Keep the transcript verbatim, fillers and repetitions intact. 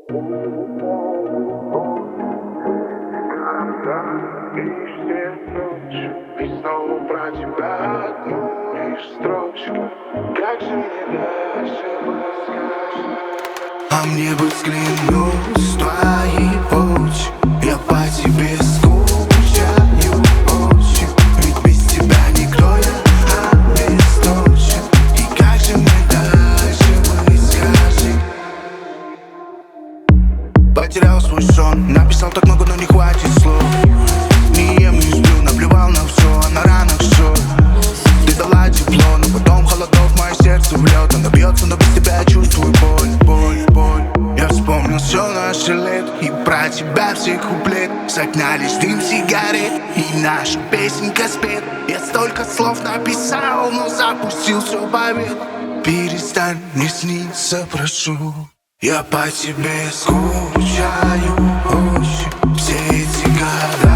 И снова про тебя одну лишь строчку. Как же мне дальше подскажешь? А мне бы взглянуть в твои очи. Я по тебе скучаю очень. Ведь без тебя никто, я обесточен. И как же мне дальше быть, скажи? Потерял свой сон. Написал так много, но не хватит слов. Не ем, не сплю, наплевал на все, а на ранах все. Ты дала тепло, но потом холодов мое сердце в лед. Оно бьется, но без тебя я чувствую боль, боль, боль. Я вспомнил все наше лето и про тебя все куплет. Согнались дым сигарет и наша песенка спет. Я столько слов написал, но запустил все побед. Перестань мне сниться, прошу. Я по тебе скучаю очень. Все эти года